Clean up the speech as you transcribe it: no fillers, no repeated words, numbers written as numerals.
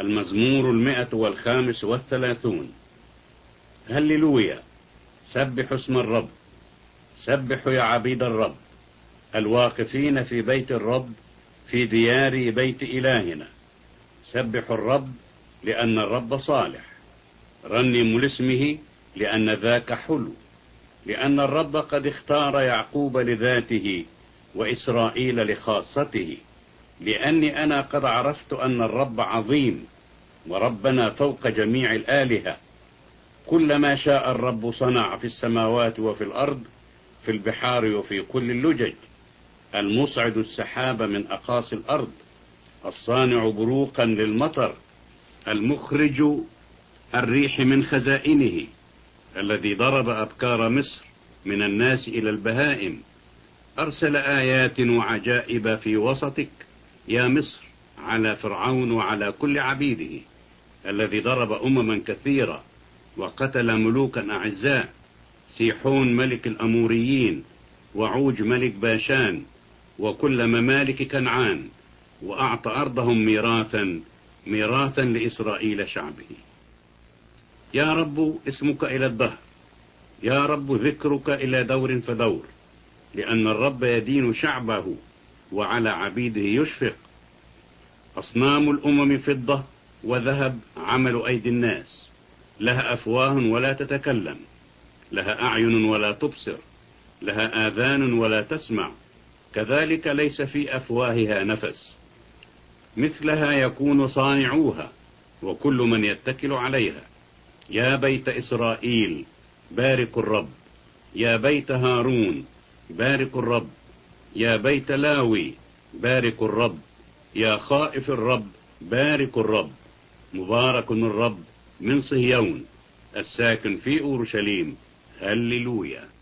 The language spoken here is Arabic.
المزمور 135. هللويا. سبحوا اسم الرب، سبحوا يا عبيد الرب الواقفين في بيت الرب، في ديار بيت إلهنا. سبحوا الرب لأن الرب صالح، رنموا لاسمه لأن ذاك حلو. لأن الرب قد اختار يعقوب لذاته وإسرائيل لخاصته. لأني أنا قد عرفت أن الرب عظيم، وربنا فوق جميع الآلهة. كل ما شاء الرب صنع في السماوات وفي الأرض، في البحار وفي كل اللجج. المصعد السحاب من أقاصي الأرض، الصانع بروقا للمطر، المخرج الريح من خزائنه، الذي ضرب أبكار مصر من الناس إلى البهائم. أرسل آيات وعجائب في وسطك يا مصر، على فرعون وعلى كل عبيده. الذي ضرب أمما كثيرة وقتل ملوكا أعزاء، سيحون ملك الأموريين، وعوج ملك باشان، وكل ممالك كنعان، وأعطى أرضهم ميراثا لإسرائيل شعبه. يا رب اسمك إلى الدهر، يا رب ذكرك إلى دور فدور. لأن الرب يدين شعبه وعلى عبيده يشفق. أصنام الأمم فضة وذهب عمل أيدي الناس. لها أفواه ولا تتكلم، لها أعين ولا تبصر، لها آذان ولا تسمع، كذلك ليس في أفواهها نفس. مثلها يكون صانعوها وكل من يتكل عليها. يا بيت إسرائيل باركوا الرب، يا بيت هارون باركوا الرب، يا بيت لاوي باركوا الرب، يا خائف الرب باركوا الرب. مبارك الرب من صهيون الساكن في أورشليم. هللويا.